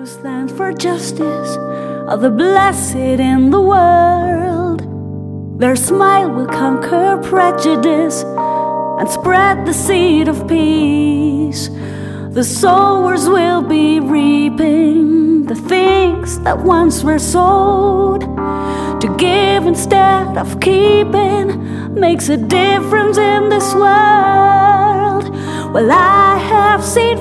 who stand for justice are the blessed in the world. Their smile will conquer prejudice and spread the seed of peace. The sowers will be reaping the things that once were sowed. To give instead of keeping makes a difference in this world. Well, I have seen